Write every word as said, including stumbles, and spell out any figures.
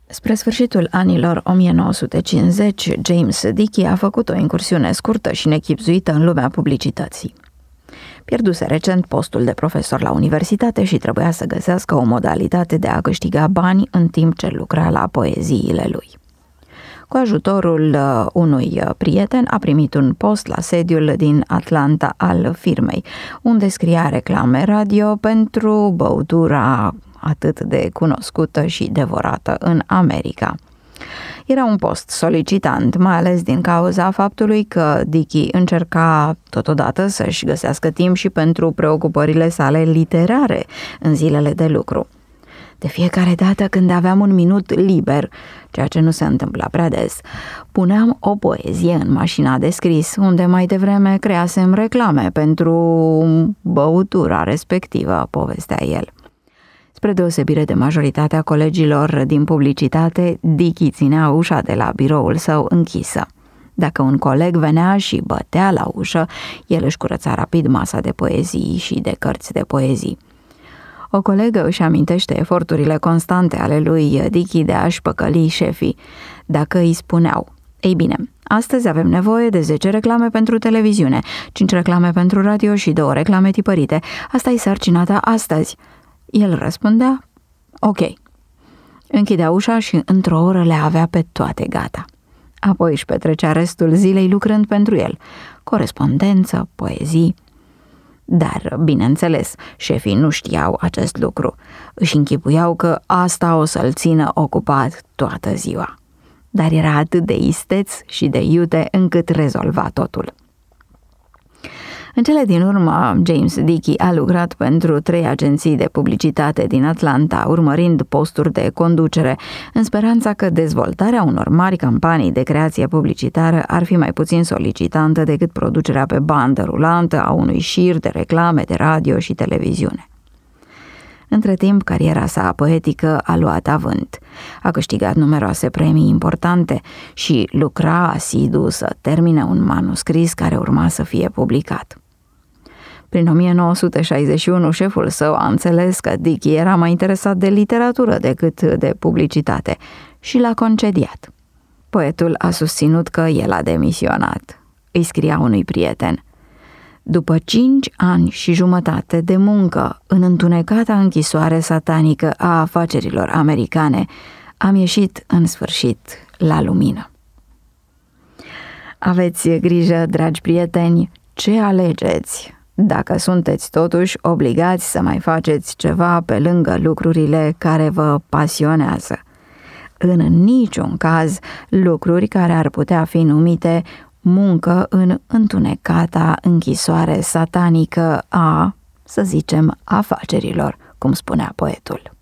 Spre sfârșitul anilor o mie nouă sute cincizeci, James Dickey a făcut o incursiune scurtă și nechibzuită în lumea publicității. Pierduse recent postul de profesor la universitate și trebuia să găsească o modalitate de a câștiga bani în timp ce lucra la poeziile lui. Cu ajutorul unui prieten a primit un post la sediul din Atlanta al firmei, unde scria reclame radio pentru băutura atât de cunoscută și devorată în America. Era un post solicitant, mai ales din cauza faptului că Dickey încerca totodată să-și găsească timp și pentru preocupările sale literare în zilele de lucru. De fiecare dată când aveam un minut liber, ceea ce nu se întâmpla prea des, puneam o poezie în mașina de scris, unde mai devreme creasem reclame pentru băutura respectivă, povestea el. Spre deosebire de majoritatea colegilor din publicitate, Dickey ținea ușa de la biroul său închisă. Dacă un coleg venea și bătea la ușă, el își curăța rapid masa de poezii și de cărți de poezii. O colegă își amintește eforturile constante ale lui Dickey de a-și păcăli șefii. Dacă îi spuneau: ei bine, astăzi avem nevoie de zece reclame pentru televiziune, cinci reclame pentru radio și două reclame tipărite. Asta e sarcina ta astăzi. El răspundea: ok. Închidea ușa și într-o oră le avea pe toate gata. Apoi își petrecea restul zilei lucrând pentru el. Corespondență, poezii. Dar, bineînțeles, șefii nu știau acest lucru. Își închipuiau că asta o să-l țină ocupat toată ziua. Dar era atât de isteț și de iute încât rezolva totul. În cele din urmă, James Dickey a lucrat pentru trei agenții de publicitate din Atlanta, urmărind posturi de conducere, în speranța că dezvoltarea unor mari campanii de creație publicitară ar fi mai puțin solicitantă decât producerea pe bandă rulantă a unui șir de reclame de radio și televiziune. Între timp, cariera sa poetică a luat avânt. A câștigat numeroase premii importante și lucra asidu să termine un manuscris care urma să fie publicat. Prin o mie nouă sute șaizeci și unu, șeful său a înțeles că Dickey era mai interesat de literatură decât de publicitate și l-a concediat. Poetul a susținut că el a demisionat. Îi scria unui prieten: după cinci ani și jumătate de muncă în întunecata închisoare satanică a afacerilor americane, am ieșit în sfârșit la lumină. Aveți grijă, dragi prieteni, ce alegeți, dacă sunteți totuși obligați să mai faceți ceva pe lângă lucrurile care vă pasionează. În niciun caz lucruri care ar putea fi numite muncă în întunecata închisoare satanică a, să zicem, afacerilor, cum spunea poetul.